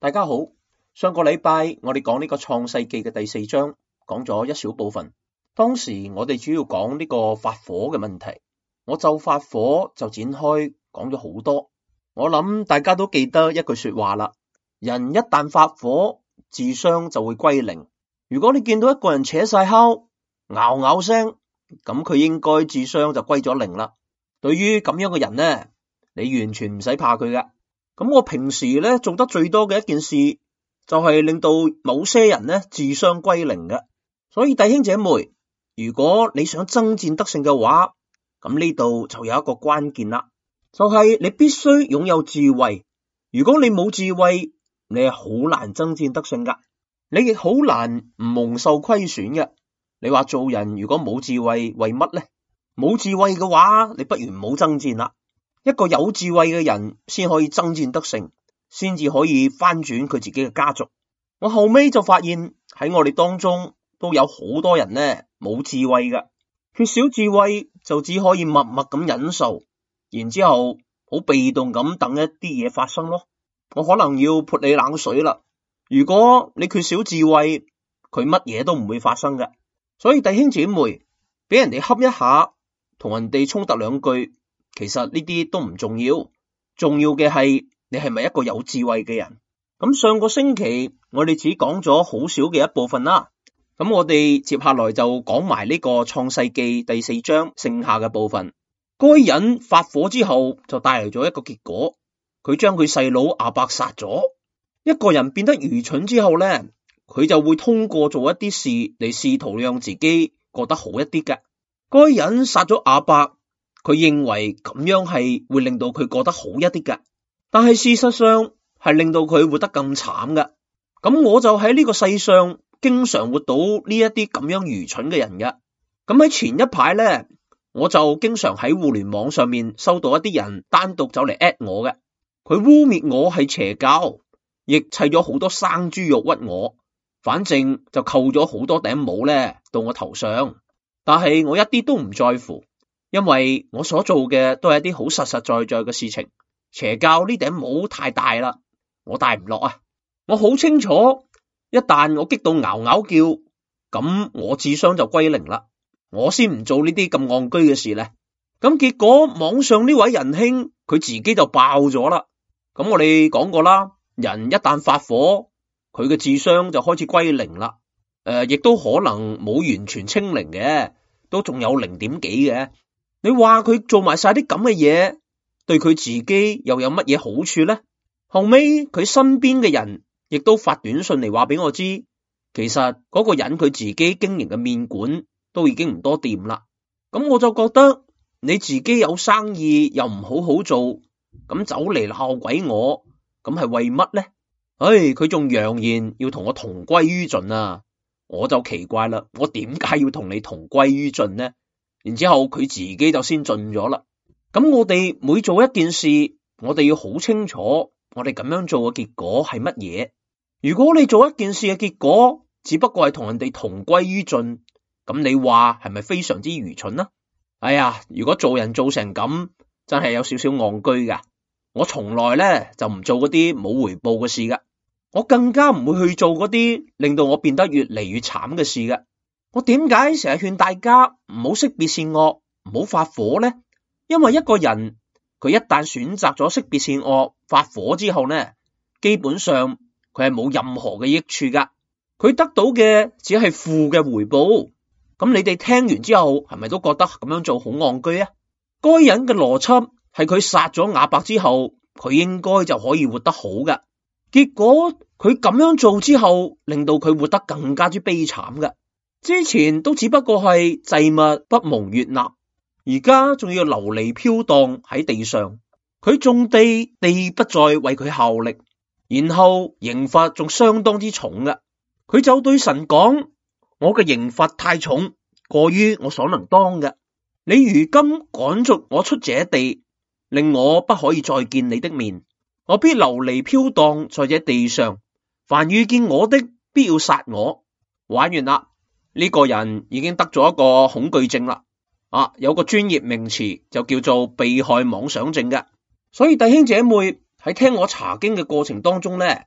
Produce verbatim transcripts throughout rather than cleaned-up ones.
大家好，上個禮拜我哋講呢個創世記嘅第四章，講咗一小部分。當時我哋主要講呢個發火嘅問題，我就發火就展開講咗好多。我諗大家都記得一句說話啦，人一旦發火，智商就會歸零。如果你見到一個人扯晒敲，嗷嗷聲，咁佢應該智商就歸咗零啦。對於咁樣嘅人呢，你完全唔使怕佢㗎。咁我平時咧做得最多嘅一件事，就係令到某些人咧智商歸零嘅。所以弟兄姐妹，如果你想爭戰得勝嘅話，咁呢度就有一個關鍵啦，就係你必須擁有智慧。如果你冇智慧，你係好難爭戰得勝噶，你亦好難唔蒙受虧損嘅。你話做人如果冇智慧，為乜呢？冇智慧嘅話，你不如唔好爭戰啦。一個有智慧嘅人先可以爭戰得勝，先至可以翻轉佢自己嘅家族。我後尾就發現喺我哋當中都有好多人呢冇智慧嘅，缺少智慧就只可以默默咁忍受，然之後好被動咁等一啲嘢發生咯。我可能要潑你冷水啦，如果你缺少智慧，佢乜嘢都唔會發生嘅。所以弟兄姐妹，俾人哋恰一下，同人哋衝突兩句，其實呢啲都唔重要，重要嘅係你係咪一個有智慧嘅人。咁上個星期我哋只講咗好少嘅一部分啦，咁我哋接下來就講埋呢個創世記第四章剩下嘅部分。該隱發火之後就帶嚟咗一個結果，佢將佢細佬亞伯殺咗。一個人變得愚蠢之後呢，佢就會通過做一啲事嚟試圖讓自己過得好一啲嘅。該隱殺咗亞伯，佢認為咁樣係會令到佢過得好一啲嘅，但係事實上係令到佢活得更慘嘅。咁我就喺呢個世上經常活到呢一啲咁樣愚蠢嘅人嘅。咁喺前一排呢，我就經常喺互聯網上面收到一啲人單獨走嚟 at 我嘅，佢污衊我係邪教，亦砌咗好多生豬肉屈我，反正就扣咗好多頂帽呢到我頭上。但係我一啲都唔在乎，因為我所做嘅都係一啲好實實在在嘅事情。邪教呢頂帽太大啦，我戴唔落啊！我好清楚，一旦我激到嗷嗷叫，咁我智商就歸零啦。我先唔做呢啲咁戇居嘅事咧。咁結果網上呢位仁兄佢自己就爆咗啦。咁我哋講過啦，人一旦發火，佢嘅智商就開始歸零啦。誒、呃，亦都可能冇完全清零嘅，都仲有零點幾嘅。你話佢做埋晒啲咁嘅嘢，對佢自己又有乜嘢好處呢？後尾佢身邊嘅人亦都發短信嚟話俾我知，其實嗰個人佢自己經營嘅麵館都已經唔多掂啦。咁我就覺得你自己有生意又唔好好做，咁走嚟鬧鬼我，咁係為乜呢？唉，佢仲揚言要同我同歸於盡啊！我就奇怪啦，我點解要同你同歸於盡呢？然之後佢自己就先盡咗啦。咁我哋每做一件事，我哋要好清楚，我哋咁樣做嘅結果係乜嘢。如果你做一件事嘅結果，只不過係同人哋同歸於盡，咁你話係咪非常之愚蠢呢？哎呀，如果做人做成咁，真係有少少戇居噶。我從來咧就唔做嗰啲冇回報嘅事噶。我更加唔會去做嗰啲令到我變得越嚟越慘嘅事嘅。我點解成日勸大家唔好識別善惡，唔好發火呢？因為一個人佢一旦選擇咗識別善惡，發火之後呢，基本上佢係冇任何嘅益處噶，佢得到嘅只係負嘅回報。咁你哋聽完之後係咪都覺得咁樣做好戇居啊？該隱嘅邏輯係佢殺咗亞伯之後，佢應該就可以活得好噶。結果佢咁樣做之後，令到佢活得更加之悲慘嘅。之前都只不過係祭物不蒙悅納，而家仲要流離飄蕩喺地上。佢種地，地不再為佢效力，然後刑罰仲相當之重嘅。佢就對神講：我嘅刑罰太重，過於我所能當嘅。你如今趕逐我出這地，令我不可以再見你的面。我必流離飄蕩在這地上，凡遇見我的，必要殺我。玩完啦，呢個人已經得咗一個恐懼症啦。啊，有個專業名詞就叫做被害妄想症嘅。所以弟兄姐妹喺聽我查經嘅過程當中呢，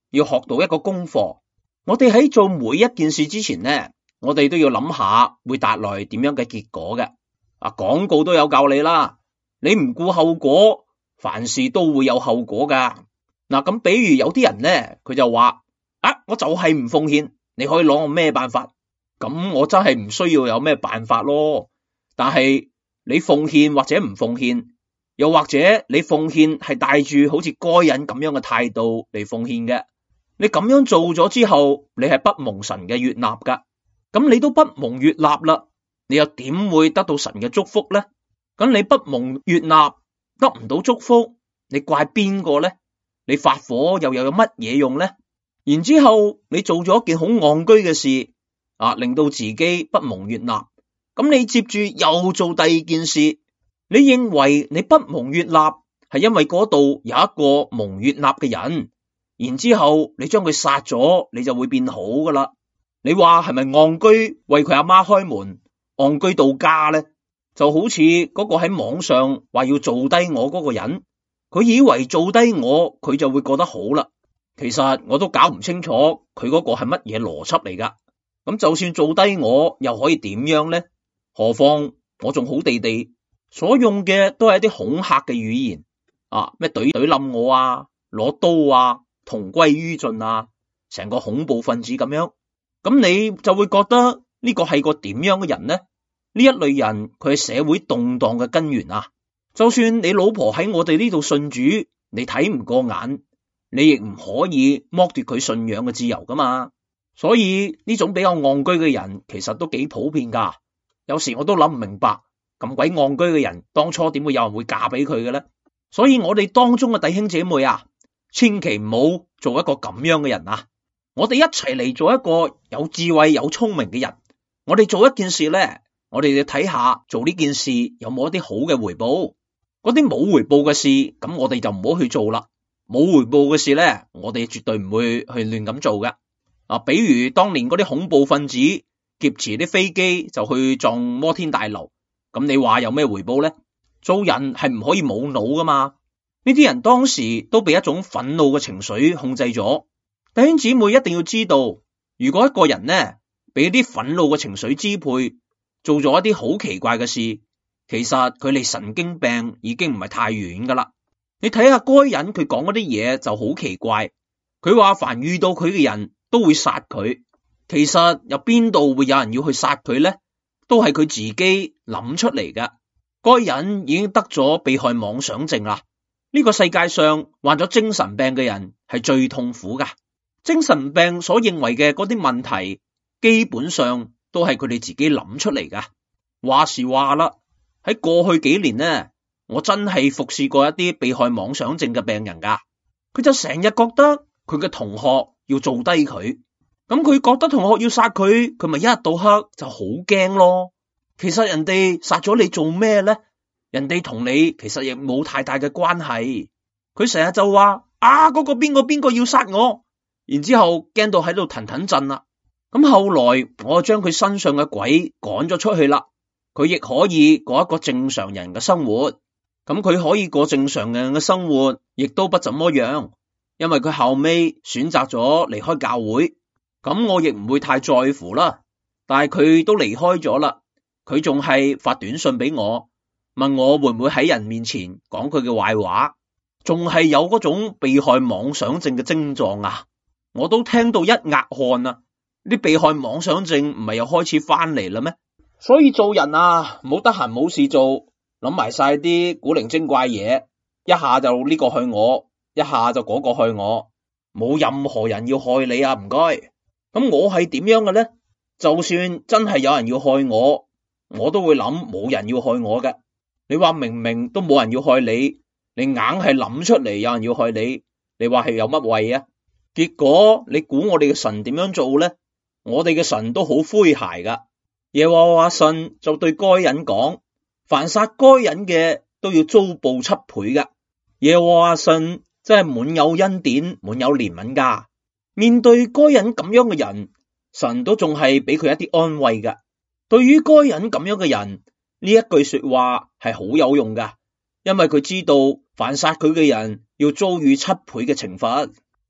要學到一個功課。我哋喺做每一件事之前呢，我哋都要諗下會帶來點樣嘅結果嘅。啊，廣告都有教你啦，你唔顧後果，凡事都會有後果噶。嗱，咁比如有啲人呢，佢就話啊，我就係唔奉獻，你可以攞我咩辦法？咁我真係唔需要有咩辦法咯。但係你奉獻或者唔奉獻，又或者你奉獻係帶住好似該人咁樣嘅態度嚟奉獻嘅，你咁樣做咗之後，你係不蒙神嘅悅納噶。咁你都不蒙悅納啦，你又點會得到神嘅祝福呢？咁你不蒙悅納，得唔到祝福，你怪邊個呢？你發火又又有乜嘢用呢？然之後你做咗一件好戇居嘅事啊，令到自己不蒙悅納。咁你接住又做第二件事，你認為你不蒙悅納係因為嗰度有一個蒙悅納嘅人，然之後你將佢殺咗，你就會變好噶啦。你話係咪戇居為佢阿媽開門，戇居到家呢？就好似嗰個喺網上話要做低我嗰個人，佢以為做低我佢就會覺得好啦。其實我都搞唔清楚佢嗰個係乜嘢邏輯嚟噶。咁就算做低我又可以點樣呢？何況我仲好地地，所用嘅都係一啲恐嚇嘅語言啊，咩懟懟冧我啊，攞刀啊，同歸於盡啊，成個恐怖分子咁樣。咁你就會覺得呢個係個點樣嘅人呢？呢一類人佢係社會動盪嘅根源啊。就算你老婆喺我哋呢度信主，你睇唔過眼，你亦唔可以剝奪佢信仰嘅自由噶嘛。所以呢種比較戇居嘅人其實都幾普遍噶。有時我都諗唔明白，咁鬼戇居嘅人當初點會有人會嫁俾佢嘅呢？所以我哋當中嘅弟兄姐妹啊，千祈唔好做一個咁樣嘅人啊。我哋一齊嚟做一個有智慧有聰明嘅人。我哋做一件事呢，我哋要睇下做呢件事有冇一啲好嘅回報。嗰啲冇回報嘅事，咁我哋就唔好去做啦。冇回報嘅事呢，我哋絕對唔會去亂咁做嘅。啊，比如當年嗰啲恐怖分子劫持啲飛機就去撞摩天大樓，咁你話有咩回報呢？做人係唔可以冇腦噶嘛。呢啲人當時都被一種憤怒嘅情緒控制咗。弟兄姊妹一定要知道，如果一個人呢俾啲憤怒嘅情緒支配，做咗一啲好奇怪嘅事，其實佢離神經病已經唔係太遠噶啦。你睇下該人佢講嗰啲嘢就好奇怪，佢話凡遇到佢嘅人都會殺佢。其實有邊度會有人要去殺佢呢？都係佢自己諗出嚟嘅。該人已經得咗被害妄想症啦。呢個世界上患咗精神病嘅人係最痛苦噶。精神病所認為嘅嗰啲問題，基本上都係佢哋自己諗出嚟噶。話時話啦，喺過去幾年呢，我真係服侍過一啲被害妄想症嘅病人噶。佢就成日覺得佢嘅同學要做低佢。咁佢覺得同學要殺佢，佢咪一日到黑就好驚咯。其實人哋殺咗你做咩呢？人哋同你其實亦冇太大嘅關係。佢成日就話啊，嗰個邊個邊個要殺我，然之後驚到喺度騰騰震啦。咁後來我將佢身上嘅鬼趕咗出去啦，佢亦可以過一個正常人嘅生活。咁佢可以過正常人嘅生活，亦都不怎麼樣，因為佢後尾選擇咗離開教會。咁我亦唔會太在乎啦，但係佢都離開咗啦，佢仲係發短信俾我，問我會唔會喺人面前講佢嘅壞話，仲係有嗰種被害妄想症嘅症狀啊！我都聽到一額汗啊！啲被害妄想症唔係又開始翻嚟啦咩？所以做人啊，唔好得閒冇事做，諗埋晒啲古靈精怪嘢，一下就呢個去我，一下就嗰個去我，冇任何人要害你啊！唔該。咁我係點樣嘅呢？就算真係有人要害我，我都會諗冇人要害我嘅。你話明明都冇人要害你，你硬係諗出嚟有人要害你，你話係有乜謂啊？結果你估我哋嘅神點樣做呢？我哋嘅神都好詼諧噶。耶和華神就對該人講，凡殺該人嘅都要遭報七倍噶。耶和華神真係滿有恩典，滿有憐憫噶。面對該人咁樣嘅人，神都仲係俾佢一啲安慰噶。對於該人咁樣嘅人，呢一句說話係好有用噶，因為佢知道凡殺佢嘅人要遭遇七倍嘅懲罰。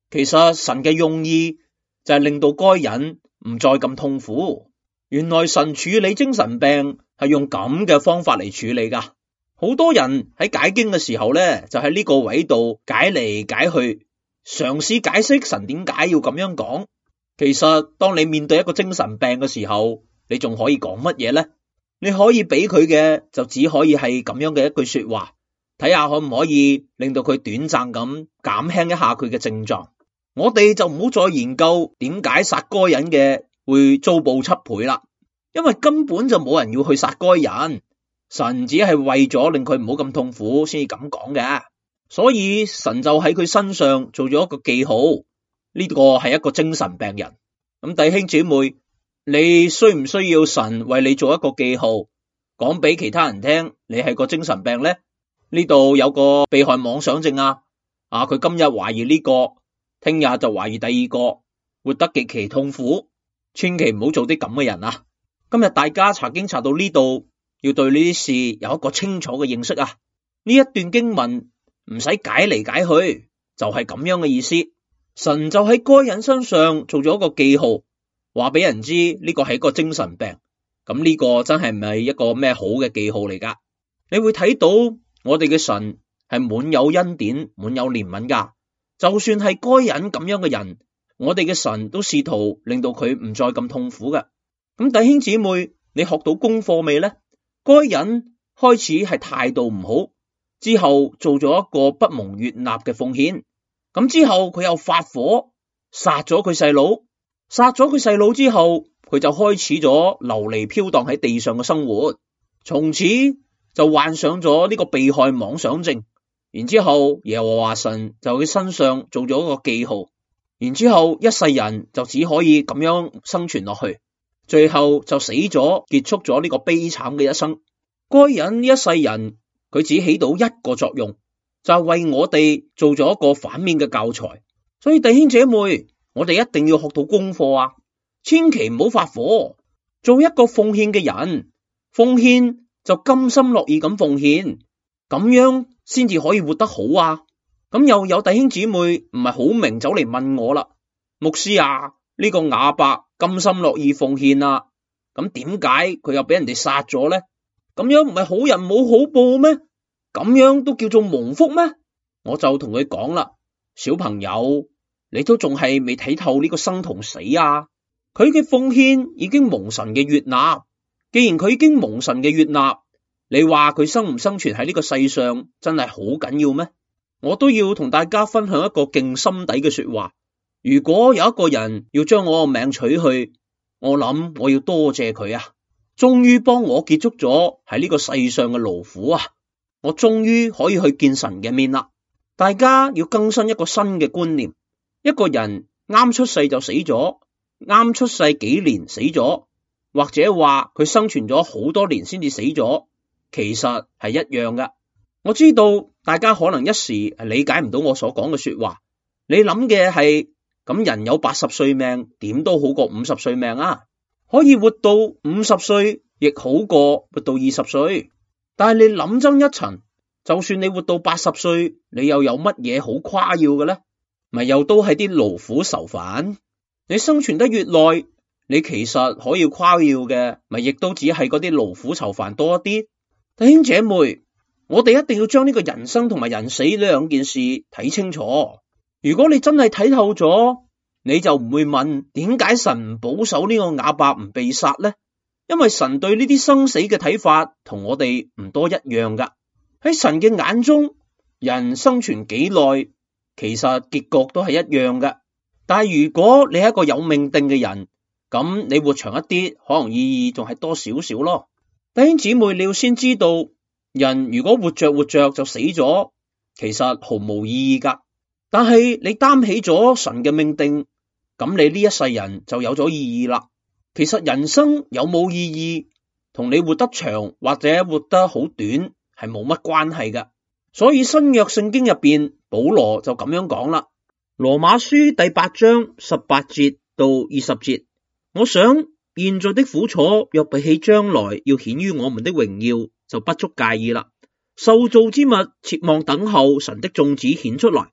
其實神嘅用意就係令到該人唔再咁痛苦。原來神處理精神病係用咁嘅方法嚟處理噶。好多人喺解經嘅時候咧，就喺呢個位度解嚟解去，嘗試解釋神點解要咁樣講。其實當你面對一個精神病嘅時候，你仲可以講乜嘢呢？你可以俾佢嘅就只可以係咁樣嘅一句說話，睇下可唔可以令到佢短暫咁減輕一下佢嘅症狀。我哋就唔好再研究點解殺該人嘅會遭報七倍啦，因為根本就冇人要去殺該人，神只係為咗令佢唔好咁痛苦先至咁講嘅。所以神就喺佢身上做咗一個記號，呢個係一個精神病人。咁弟兄姊妹，你需唔需要神為你做一個記號，講俾其他人聽你係個精神病呢？呢度有個被害妄想症啊，啊佢今日懷疑呢個，聽日就懷疑第二個，活得極其痛苦，千祈唔好做啲咁嘅人啊！今日大家查經查到呢度，要對呢啲事有一個清楚嘅認識啊！呢一段經文唔使解嚟解去，就係咁樣嘅意思。神就喺該人身上做咗一個記號，話俾人知呢個係一個精神病。咁呢個真係唔係一個咩好嘅記號嚟噶？你會睇到我哋嘅神係滿有恩典、滿有憐憫噶。就算係該人咁樣嘅人，我哋嘅神都試圖令到佢唔再咁痛苦嘅。咁弟兄姊妹，你學到功課未呢？該人開始係態度唔好，之後做咗一個不蒙悅納嘅奉獻，咁之後佢又發火殺咗佢細佬，殺咗佢細佬之後，佢就開始咗流離飄蕩喺地上嘅生活，從此就患上咗呢個被害妄想症。然之後耶和華神就喺身上做咗一個記號，然之後一世人就只可以咁樣生存落去，最後就死咗，結束咗呢個悲慘嘅一生。該人呢一世人，佢只起到一個作用，就係為我哋做咗一個反面嘅教材。所以弟兄姐妹，我哋一定要學到功課啊，千祈唔好發火，做一個奉獻嘅人，奉獻就甘心樂意咁奉獻，咁樣先至可以活得好啊！咁又有弟兄姊妹唔係好明走嚟問我啦，牧師啊，呢個亞伯甘心樂意奉獻啊，咁點解佢又俾人哋殺咗呢？咁樣唔係好人冇好報咩？咁樣都叫做蒙福咩？我就同佢講啦，小朋友，你都仲係未睇透呢個生同死啊！佢嘅奉獻已經蒙神嘅悅納，既然佢已經蒙神嘅悅納，你話佢生唔生存喺呢個世上真係好緊要咩？我都要同大家分享一個勁心底嘅說話。如果有一個人要將我個名取去，我諗我要多謝佢啊！終於幫我結束咗喺呢個世上嘅勞苦啊！我終於可以去見神嘅面啦！大家要更新一個新嘅觀念，一個人啱出世就死咗，啱出世幾年死咗，或者話佢生存咗好多年先至死咗，其實係一樣噶。我知道大家可能一時理解唔到我所講嘅說話，你諗嘅係咁，人有八十歲命，點都好過五十歲命啊！可以活到五十歲，亦好過活到二十歲。但係你諗真一層，就算你活到八十歲，你又有乜嘢好誇耀嘅呢？咪又都係啲勞苦愁煩。你生存得越耐，你其實可以誇耀嘅，咪亦都只係嗰啲勞苦愁煩多一啲。弟兄姐妹，我哋一定要將呢個人生同埋人死呢兩件事睇清楚。如果你真係睇透咗，你就唔會問點解神唔保守呢個亞伯唔被殺呢？因為神對呢啲生死嘅睇法同我哋唔多一樣噶。喺神嘅眼中，人生存幾耐，其實結局都係一樣噶。但係如果你係一個有命定嘅人，咁你活長一啲，可能意義仲係多少少咯。弟兄姊妹，你要先知道，人如果活着活着就死咗，其實毫無意義噶。但係你擔起咗神嘅命定，咁你呢一世人就有咗意義啦。其實人生有冇意義，同你活得長或者活得好短係冇乜關係噶。所以新約聖經入邊，保羅就咁樣講啦。羅馬書第八章十八節到二十節，我想現在的苦楚若比起將來要顯於我們的榮耀，就不足介意啦。受造之物切望等候神的眾子顯出來，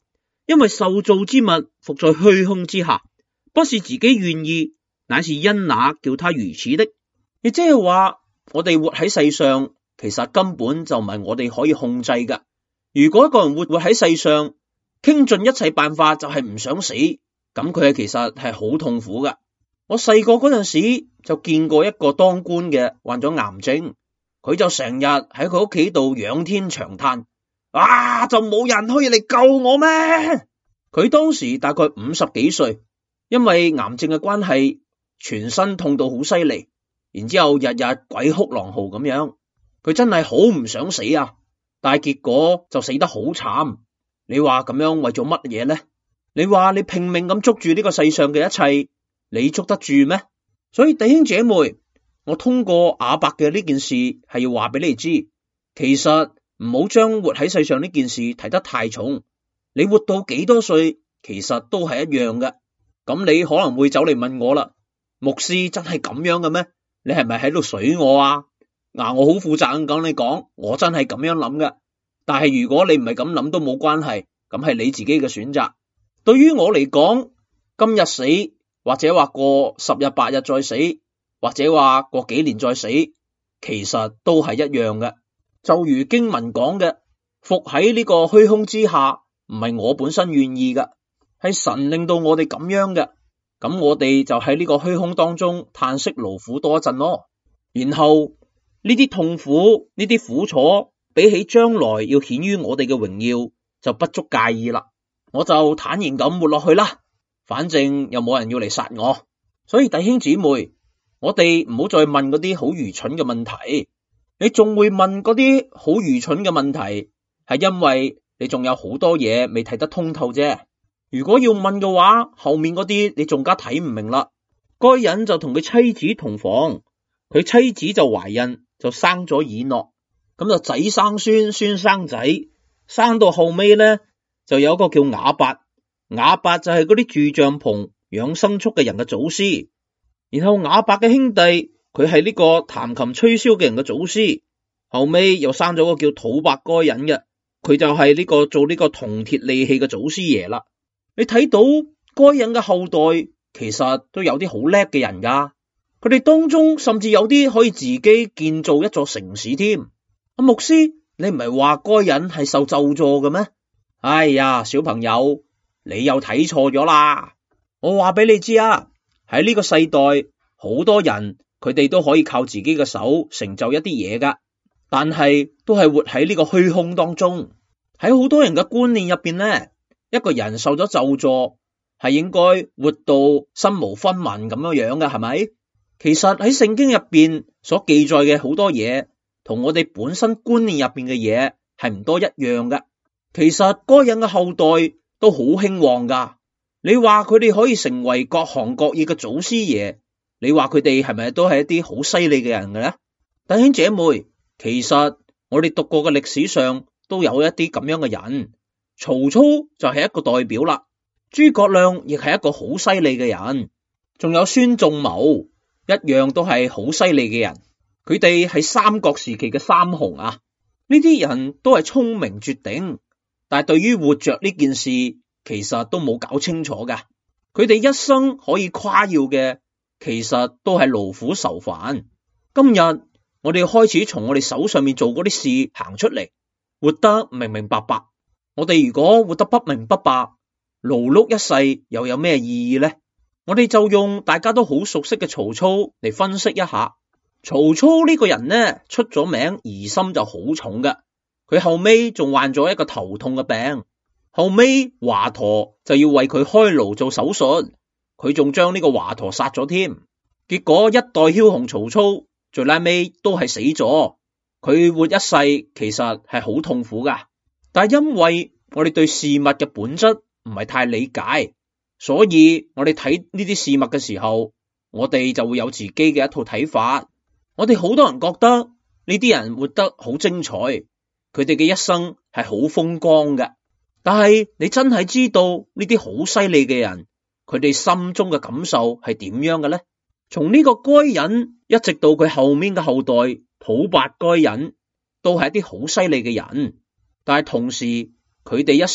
因為受造之物伏在虛空之下，不是自己願意，乃是因那叫他如此的。亦即係話，我哋活喺世上，其實根本就唔係我哋可以控制㗎。如果一個人活活喺世上，傾盡一切辦法就係唔想死，咁佢係其實係好痛苦㗎。我細個嗰陣時就見過一個當官嘅患咗癌症，佢就成日喺佢屋企度仰天長嘆，啊，就冇人可以嚟救我咩？佢當時大概五十幾歲，因為癌症嘅關係，全身痛到好犀利，然之後日日鬼哭狼嚎咁樣，佢真係好唔想死啊！但係結果就死得好慘。你話咁樣為咗乜嘢呢？你話你拼命咁捉住呢個世上嘅一切，你捉得住咩？所以弟兄姐妹，我通過亞伯嘅呢件事係要話俾你知，其實唔好將活喺世上呢件事睇得太重。你活到幾多歲，其實都係一樣嘅。咁你可能會走嚟問我啦，牧師真係咁樣嘅咩？你係咪喺度水我啊？嗱，我好負責任咁你講，我真係咁樣諗嘅。但係如果你唔係咁諗都冇關係，咁係你自己嘅選擇。對於我嚟講，今日死或者話過十日八日再死，或者話過幾年再死，其實都係一樣嘅。就如經文講嘅，伏喺呢個虛空之下，唔係我本身願意嘅，係神令到我哋咁樣嘅。咁我哋就喺呢個虛空當中嘆息勞苦多一陣咯。然後呢啲痛苦，呢啲苦楚，比起將來要顯於我哋嘅榮耀，就不足介意啦。我就坦然咁活落去啦，反正又冇人要嚟殺我。所以弟兄姊妹，我哋唔好再問嗰啲好愚蠢嘅問題。你仲會問嗰啲好愚蠢嘅問題，係因為你仲有好多嘢未睇得通透啫。如果要問嘅話，後面嗰啲你仲加睇唔明啦。該人就同佢妻子同房，佢妻子就懷孕，就生咗以諾，咁就仔生孫，孫生仔，生到後尾咧，就有一個叫亞伯，亞伯就係嗰啲住帳篷養牲畜嘅人嘅祖師。然後亞伯嘅兄弟，佢係呢個彈琴吹簫嘅人嘅祖師。後尾又生咗個叫土伯該人嘅，佢就係呢個做呢個銅鐵利器嘅祖師爺啦。你睇到該人嘅後代其實都有啲好叻嘅人噶，佢哋當中甚至有啲可以自己建造一座城市添。阿牧師，你唔係話該人係受咒詛嘅咩？哎呀，小朋友，你又睇錯咗啦。我話俾你知啊，喺呢個世代，好多人佢哋都可以靠自己嘅手成就一啲嘢噶，但係都係活喺呢個虛空當中。喺好多人嘅觀念入邊呢，一個人受咗咒詛係應該活到身無分文咁樣樣嘅，係咪？其實喺聖經入邊所記載嘅好多嘢，同我哋本身觀念入邊嘅嘢係唔多一樣嘅。其實該人嘅後代都好興旺噶。你話佢哋可以成為各行各業嘅祖師爺，你話佢哋係咪都係一啲好犀利嘅人嘅咧？弟兄姐妹，其實我哋讀過嘅歷史上都有一啲咁樣嘅人。曹操就係一個代表啦，諸葛亮亦係一個好犀利嘅人，仲有孫仲謀一樣都係好犀利嘅人。佢哋係三國時期嘅三雄啊！呢啲人都係聰明絕頂，但係對於活着呢件事，其實都冇搞清楚噶。佢哋一生可以誇耀嘅，其實都係勞苦愁煩。今日我哋要開始從我哋手上面做嗰啲事行出嚟，活得明明白白。我哋如果活得不明不白，勞碌一世又有咩意義呢？我哋就用大家都好熟悉嘅曹操嚟分析一下。曹操呢個人呢，出咗名疑心就好重嘅，佢後尾仲患咗一個頭痛嘅病，後尾華佗就要為佢開顱做手術，佢仲將呢個華佗殺咗添。結果一代梟雄曹操最拉尾都係死咗，佢活一世其實係好痛苦噶。但係因為我哋對事物嘅本質唔係太理解，所以我哋睇呢啲事物嘅時候，我哋就會有自己嘅一套睇法。我哋好多人覺得呢啲人活得好精彩，佢哋嘅一生係好風光嘅。但係你真係知道呢啲好犀利嘅人，佢哋心中嘅感受係點樣嘅呢？從呢個該人一直到佢後面嘅後代土伯該人，都係一啲好犀利嘅人。但係同時佢哋一生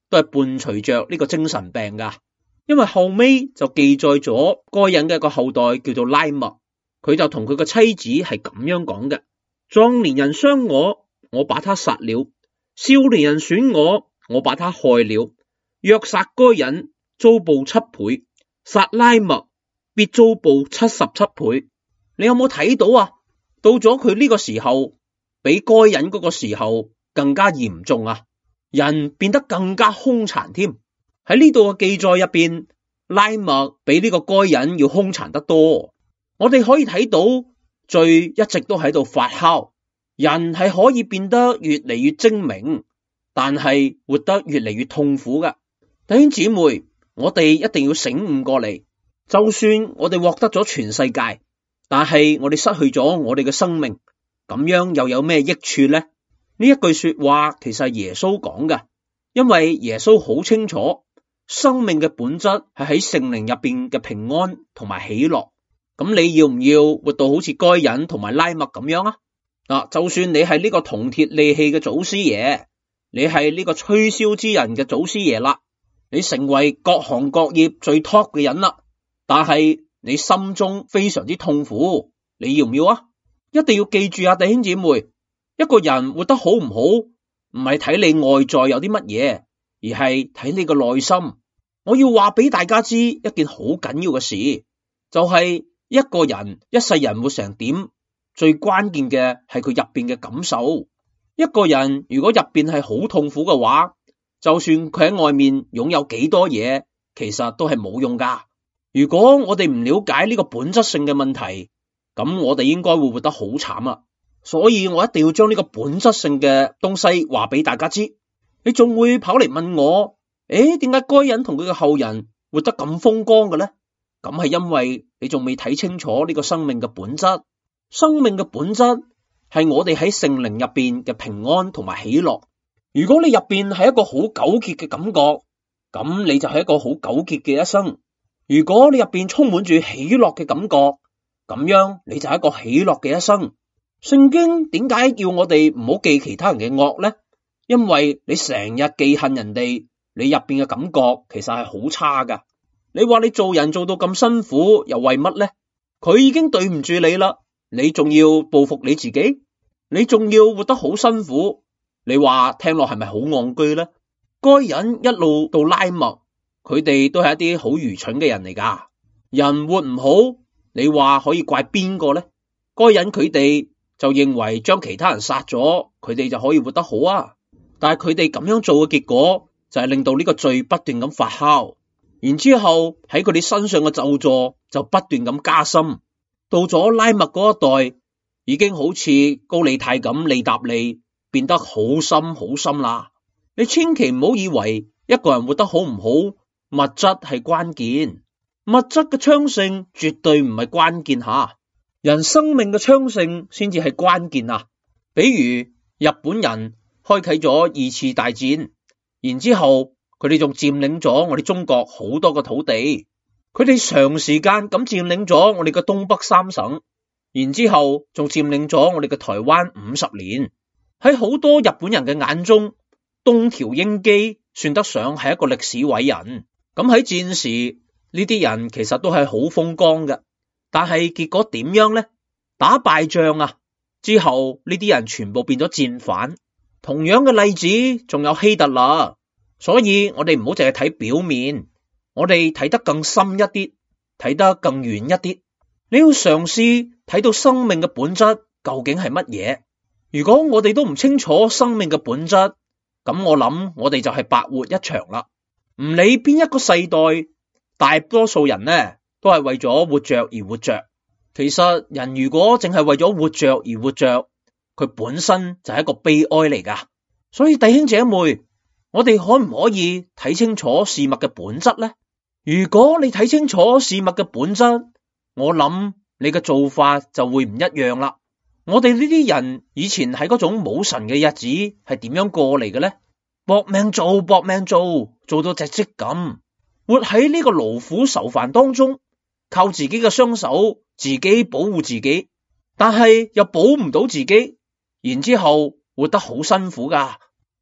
都係伴隨着呢個精神病噶。因為後尾就記載咗該隱嘅一個後代叫做拉麥，佢就同佢個妻子係咁樣講嘅：壯年人傷我，我把他殺了；少年人損我，我把他害了。若殺該隱，遭報七倍；殺拉麥，必遭報七十七倍。你有冇睇到啊？到咗佢呢個時候，比該隱嗰個時候更加嚴重啊！人變得更加兇殘添。喺呢度嘅記載入邊，拉麥比呢個該隱要兇殘得多。我哋可以睇到罪一直都喺度發酵，人係可以變得越嚟越精明，但係活得越嚟越痛苦㗎。弟兄姊妹，我哋一定要醒悟過嚟。就算我哋獲得咗全世界，但係我哋失去咗我哋嘅生命，咁樣又有咩益處呢？呢一句說話其實係耶穌講嘅，因為耶穌好清楚生命嘅本質係喺聖靈入邊嘅平安同埋喜樂。咁你要唔要活到好似該隱同埋拉麥咁樣啊？嗱，就算你係呢個銅鐵利器嘅祖師爺，你係呢個吹簫之人嘅祖師爺啦，你成為各行各業最 top 嘅人啦，但係你心中非常之痛苦，你要唔要啊？一定要記住啊，弟兄姊妹，一個人活得好唔好，唔係睇你外在有啲乜嘢，而係睇你個內心。我要話俾大家知一件好緊要嘅事，就係一個人一世人活成點，最關鍵嘅係佢入邊嘅感受。一個人如果入邊係好痛苦嘅話，就算佢喺外面擁有幾多嘢，其實都係冇用噶。如果我哋唔了解呢個本質性嘅問題，咁我哋應該會活得好慘啊！所以我一定要將呢個本質性嘅東西話俾大家知。你仲會跑嚟問我，誒，點解該隱同佢嘅後人活得咁風光嘅呢？咁係因為你仲未睇清楚呢個生命嘅本質。生命嘅本質係我哋喺聖靈入邊嘅平安同埋喜樂。如果你入邊係一個好糾結嘅感覺，咁你就係一個好糾結嘅一生。如果你入邊充滿住喜樂嘅感覺，咁樣你就係一個喜樂嘅一生。聖經點解叫我哋唔好記其他人嘅惡呢？因為你成日記恨人哋，你入邊嘅感覺其實係好差噶。你話你做人做到咁辛苦，又為乜呢？佢已經對唔住你啦，你仲要報復你自己？你仲要活得好辛苦？你話聽落係咪好戇居呢？該隱一路到拉麥，佢哋都係一啲好愚蠢嘅人嚟噶。人活唔好，你話可以怪邊個呢？該隱佢哋就認為將其他人殺咗，佢哋就可以活得好啊。但係佢哋咁樣做嘅結果就係令到呢個罪不斷咁發酵，然之後喺佢哋身上嘅咒詛就不斷咁加深。到咗拉麥嗰一代，已經好似高利貸咁利搭利，變得好深好深啦。你千祈唔好以為一個人活得好唔好，物質係關鍵，物質嘅昌盛絕對唔係關鍵吓，人生命嘅昌盛先至係關鍵啊。比如日本人開啟咗二次大戰，然之後佢哋仲佔領咗我哋中國好多個土地，佢哋長時間咁佔領咗我哋嘅東北三省，然之後仲佔領咗我哋嘅台灣五十年。喺好多日本人嘅眼中，東條英機算得上係一個歷史偉人。咁喺戰時呢啲人其實都係好風光嘅，但係結果點樣呢？打敗仗啊之後，呢啲人全部變咗戰犯。同樣嘅例子仲有希特勒，所以我哋唔好淨係睇表面，我哋睇得更深一啲，睇得更遠一啲。你要嘗試睇到生命嘅本質究竟係乜嘢。如果我哋都唔清楚生命嘅本質，咁我諗我哋就係白活一場啦。唔理邊一個世代，大多數人呢都係為咗活着而活着。其實人如果淨係為咗活着而活着，佢本身就係一個悲哀嚟噶。所以弟兄姐妹，我哋可唔可以睇清楚事物嘅本質呢？如果你睇清楚事物嘅本質，我諗你嘅做法就會唔一樣啦。我哋呢啲人以前喺嗰種冇神嘅日子係點樣過嚟嘅呢？搏命做，搏命做，做到隻積咁，活喺呢個勞苦愁煩當中，靠自己嘅雙手，自己保護自己，但係又保唔到自己，然之後活得好辛苦噶。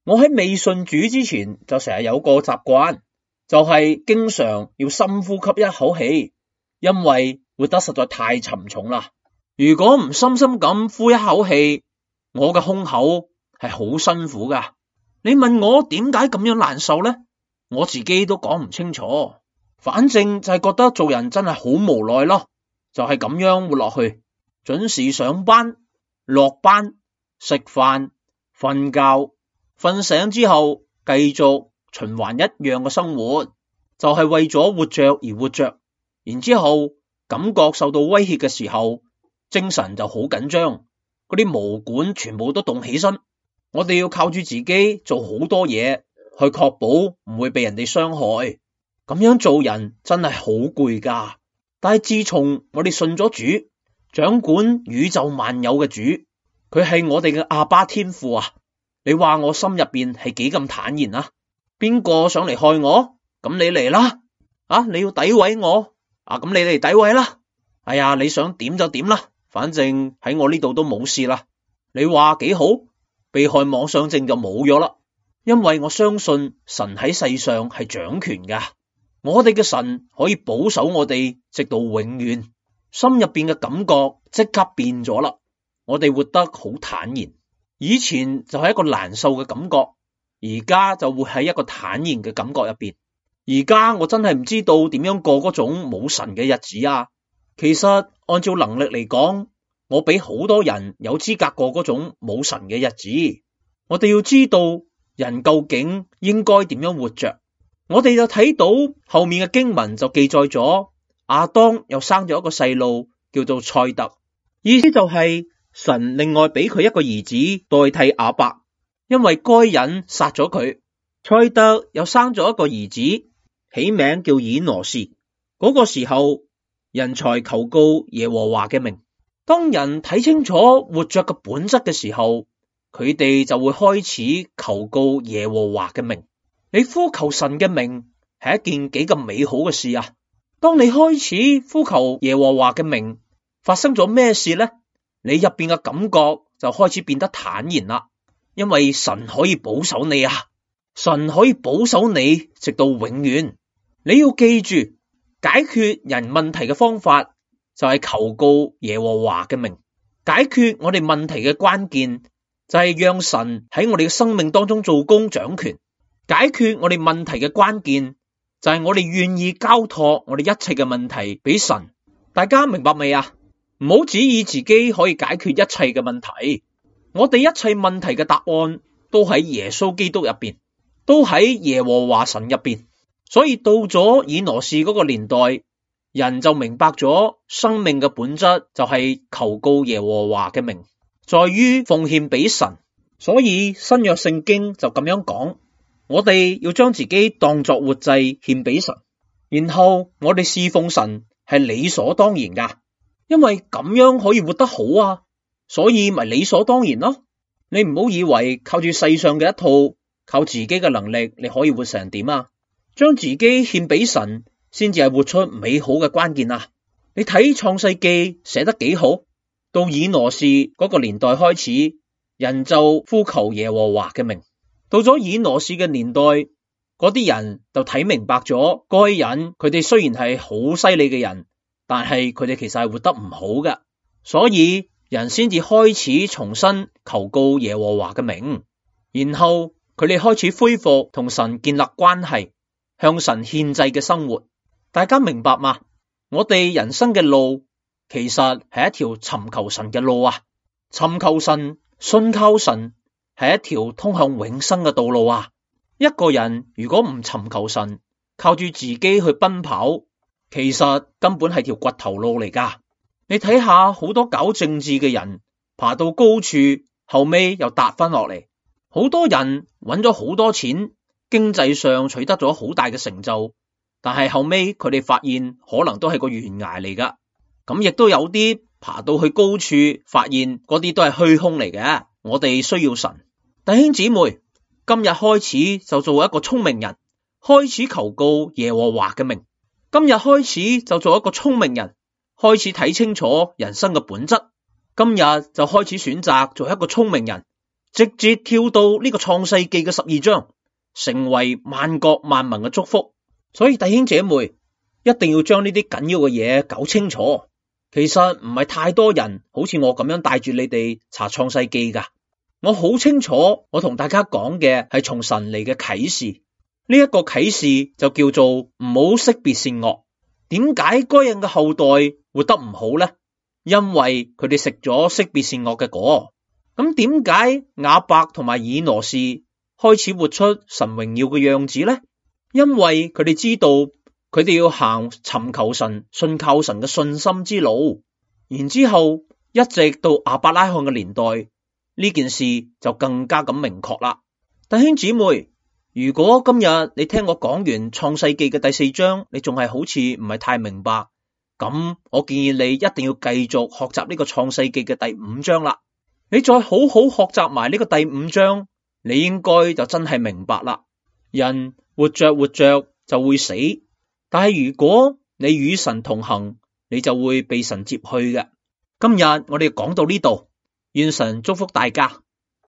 我喺未信主之前就成日有個習慣，就係經常要深呼吸一口氣，因為活得實在太沉重啦。如果唔深深咁呼一口氣，我嘅胸口係好辛苦噶。你問我點解咁樣難受呢？我自己都講唔清楚，反正就係覺得做人真係好無奈咯，就係咁樣活落去，準時上班、落班、食飯、瞓覺，瞓醒之後繼續循環一樣嘅生活，就係為咗活着而活着。然之後感覺受到威脅嘅時候，精神就好緊張，嗰啲毛管全部都動起身。我哋要靠住自己做好多嘢，去確保唔會被人哋傷害。咁樣做人真係好攰噶。但係自從我哋信咗主，掌管宇宙萬有嘅主，佢係我哋嘅阿爸天父啊！你話我心入邊係幾咁坦然啊？邊個想嚟害我？咁你嚟啦！啊，你要詆毀我啊？咁你嚟詆毀啦！哎呀，你想點就點啦，反正喺我呢度都冇事啦。你話幾好？被害妄想症就冇咗啦，因為我相信神喺世上係掌權噶，我哋嘅神可以保守我哋直到永遠。心入邊嘅感覺即刻變咗啦，我哋活得好坦然。以前就係一個難受嘅感覺，而家就活喺一個坦然嘅感覺入邊。而家我真係唔知道點樣過嗰種冇神嘅日子啊！其實按照能力嚟講，我比好多人有資格過嗰種冇神嘅日子。我哋要知道人究竟應該點樣活着。我哋就睇到後面嘅經文就記載咗亞當又生咗一個細路叫做賽特，意思就係神另外俾佢一個兒子代替亞伯，因為該隱殺咗佢。賽特又生咗一個兒子，起名叫以挪士。嗰、那個時候人才求告耶和華嘅名。當人睇清楚活着嘅本質嘅時候，佢哋就會開始求告耶和華嘅名。你呼求神嘅名係一件幾咁美好嘅事啊！當你開始呼求耶和華嘅名，發生咗咩事呢？你入邊嘅感覺就開始變得坦然啦，因為神可以保守你啊，神可以保守你直到永遠。你要記住，解決人問題嘅方法就係求告耶和華嘅名。解決我哋問題嘅關鍵就係讓神喺我哋嘅生命當中做工掌權。解決我哋問題嘅關鍵就係我哋願意交託我哋一切嘅問題俾神。大家明白未啊？唔好指意自己可以解決一切嘅問題。我哋一切問題嘅答案都喺耶穌基督入邊，都喺耶和華神入邊。所以到咗以挪士嗰個年代，人就明白咗生命嘅本質就係求告耶和華嘅名，在於奉獻俾神。所以新約聖經就咁樣講，我哋要將自己當作活祭獻俾神，然後我哋侍奉神係理所當然噶，因為咁樣可以活得好啊，所以咪理所當然咯。你唔好以為靠住世上嘅一套，靠自己嘅能力你可以活成點啊？將自己獻俾神先至係活出美好嘅關鍵啊！你睇創世記寫得幾好，到以挪士嗰個年代開始，人就呼求耶和華嘅名。到咗以挪士嘅年代，嗰啲人就睇明白咗該隱佢哋雖然係好犀利嘅人，但係佢哋其實係活得唔好嘅，所以人先至開始重新求告耶和華嘅名，然後佢哋開始恢復同神建立關係，向神獻祭嘅生活。大家明白嗎？我哋人生嘅路其實係一條尋求神嘅路啊！尋求神、信靠神係一條通向永生嘅道路啊！一個人如果唔尋求神，靠住自己去奔跑，其實根本係條掘頭路嚟噶。你睇下好多搞政治嘅人，爬到高處，後尾又踏翻落嚟。好多人揾咗好多錢，經濟上取得咗好大嘅成就，但係後尾佢哋發現可能都係個懸崖嚟噶。咁亦都有啲爬到去高處，發現嗰啲都係虛空嚟嘅。我哋需要神。弟兄姊妹，今日開始就做一個聰明人，開始求告耶和華嘅名。今日開始就做一個聰明人，開始睇清楚人生嘅本質。今日就開始選擇做一個聰明人， 直接跳到呢個創世記嘅十二章，成為萬國萬民嘅祝福。所以弟兄姐妹一定要將呢啲緊要嘅嘢搞清楚。其實唔係太多人好似我咁樣帶住你哋查創世記噶。我好清楚，我同大家講嘅係從神嚟嘅啟示。呢一個啟示就叫做唔好識別善惡。點解該人嘅後代活得唔好呢？因為佢哋食咗識別善惡嘅果。咁點解亞伯同埋以挪士開始活出神榮耀嘅樣子呢？因為佢哋知道佢哋要行尋求神、信靠神嘅信心之路。然之後一直到亞伯拉罕嘅年代，呢件事就更加咁明確啦。弟兄姊妹，如果今日你聽我講完創世記嘅第四章，你仲係好似唔係太明白，咁我建議你一定要繼續學習呢個創世記嘅第五章啦。你再好好學習埋呢個第五章，你應該就真係明白啦。人活着活着就會死，但係如果你與神同行，你就會被神接去嘅。今日我哋講到呢度，願神祝福大家。